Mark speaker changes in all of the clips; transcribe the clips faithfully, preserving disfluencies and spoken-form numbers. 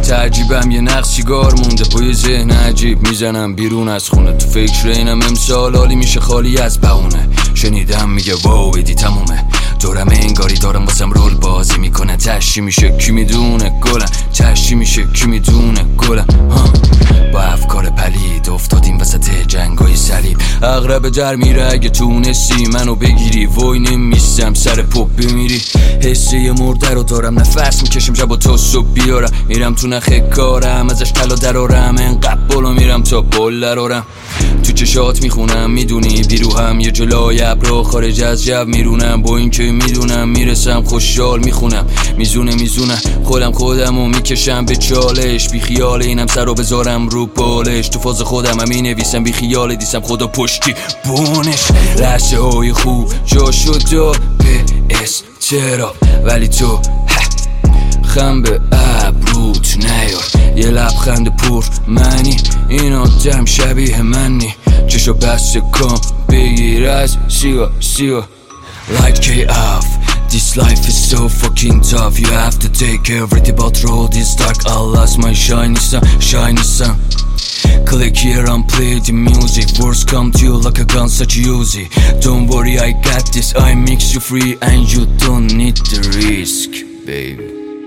Speaker 1: ترجیبم یه نقص چیگار مونده با یه ذهن عجیب میزنم بیرون از خونه. تو فکر اینم امسال حالی میشه خالی از بهونه. شنیدم میگه واو ایدی تمومه، دورم انگاری دارم واسم رول بازی میکنه. تشی میشه کی میدونه گلم، تشی میشه کی میدونه گلم. با افکار پلید افتادیم وسط جنگای صلیب. اغرب در میره اگه تونستی منو بگیری، وای نمیستم سر پپ بمیری. حسه مرده رو دارم نفس میکشم شب و تا صبح بیارم. میرم تو نخ کارم ازش طلا درارم، انقدر بالا میرم تا بال درارم. تو چشات میخونم میدونی بیروهم یه جلای ابرا خارج از جو میرونم. با این که میدونم میرسم خوشحال میخونم میزونه میزونه خودم خودم و میکشم به چالش. بی خیال اینم سر رو بذارم رو بالش. تو فاز خودم هم نویسم بی خیال دیسم خدا پشتی بونش. لحظه های خوب جا شد و به استراب، ولی تو خم به ابروت نیار. یه لبخند پر منی این آدم شبیه منی. چشو بست کن بگیر از سیگار سیگار. Light K off, this life is so fucking tough. You have to take everything but road is dark. I lost my shiny sun, shiny sun. Click here and play the music. Words come to you like a gun such Uzi. Don't worry I got this, I mix you free and you don't need the risk, baby.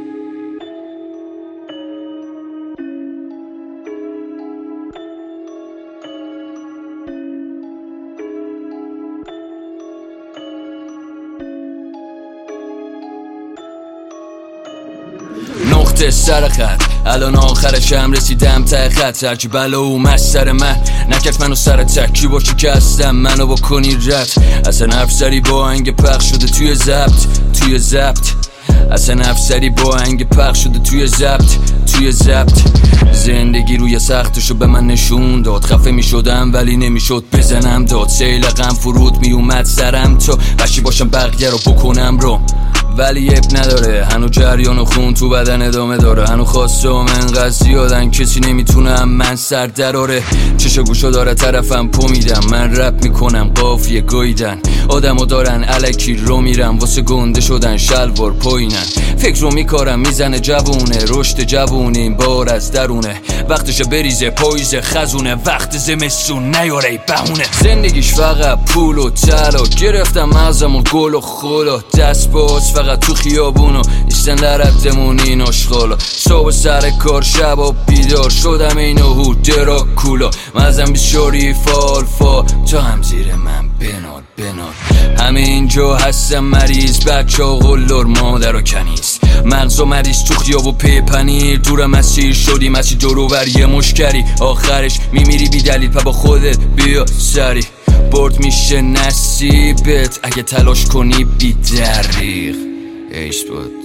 Speaker 1: نقطه سر خط الان آخرشم رسیدم ته خط. هرچی بلا اومد سر من نکرد منو سر تکی باشی که هستم منو بکنی رد. اصلا حرف سری با آهنگ پخش شده توی ضبط توی ضبط. اصلا حرف سری با آهنگ پخش شده توی ضبط توی ضبط. زندگی روی سختشو به من نشون داد. خفه می شدم ولی نمیشد بزنم داد. سیل غم فرود می اومد سرم تا بشی باشم بقیه رو بکنم رو. ولی اب نداره هنو جریان و خون تو بدن ادامه داره. هنو خواستم انقدر زیادن کسی نمیتونم من سر دراره. چشا گوشا داره طرفم پو میدم من رپ میکنم قافیه گاییدن. آدمو دارن الکی رو میرم واسه گنده شدن شلوار پایینن. فکر رو میکارم میزنه جوونه رشد جوونه این بار از درونه. وقتش بریزه پاییز خزونه وقت زمستون نیاره بهونه. زندگیش فقط پول و طلا گرفتم مغزم و گل و خلا. دست باز فقط تو خیابونو ایستن در ردمون این اشغالا. صبح سر کار شب و بیدار شدم اینو هو درا کولا. مزم بیشاری فالفا تا هم زیر من بنار بنار. همه اینجا هستم مریض بچه ها غلور مادر و کنیز. مغز و مریض تو خیاب و پی پنیر. دور مسیر شدی مسیر دروبر یه مشکری. آخرش میمیری بی دلیل پا با خودت بیا سری. برد میشه نصیبت اگه تلاش کنی بی دریغ. عشق بود.